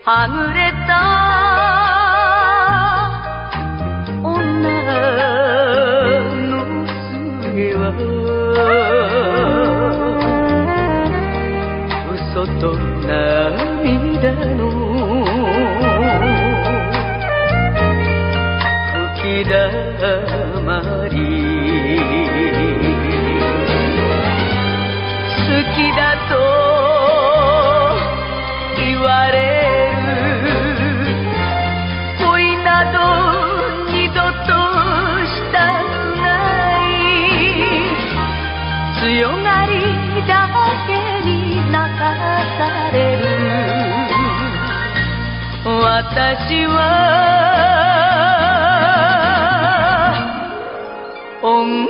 はぐれた女の末は嘘と涙の吹きだまり好きだと言われ強がりだけに泣かされる私は女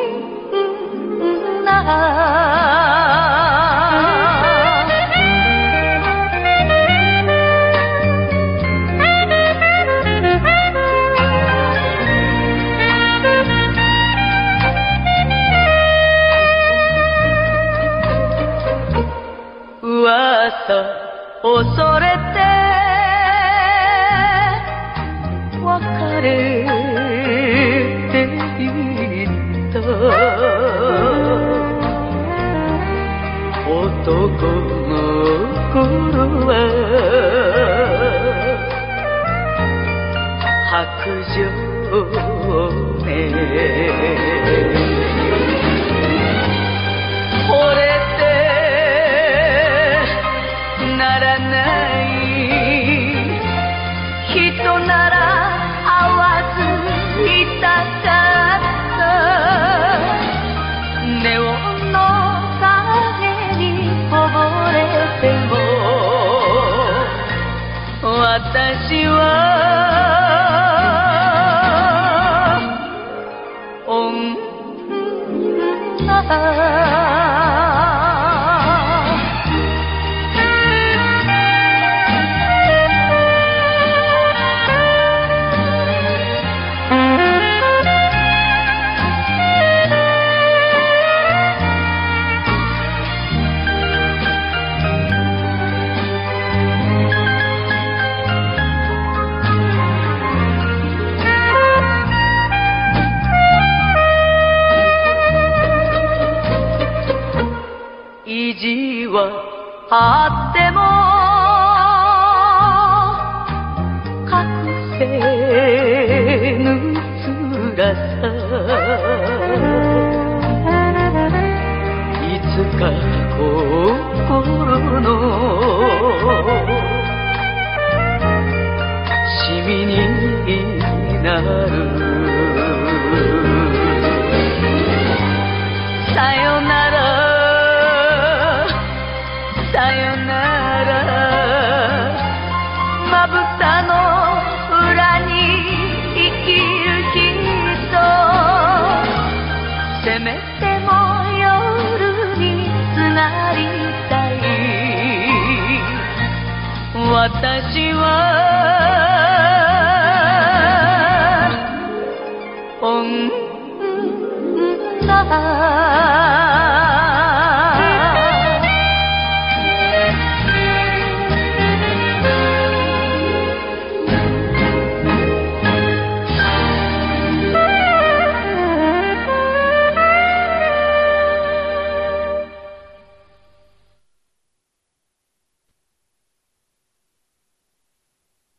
恐れて別れていった男の頃は白状ね惚れならない人なら会わずいたかったネオンの影にこぼれても私は女意地はあっても隠せぬ辛さいつか心のシミになるさよならさよならまぶたの裏に生きる人せめても夜につなりたい私は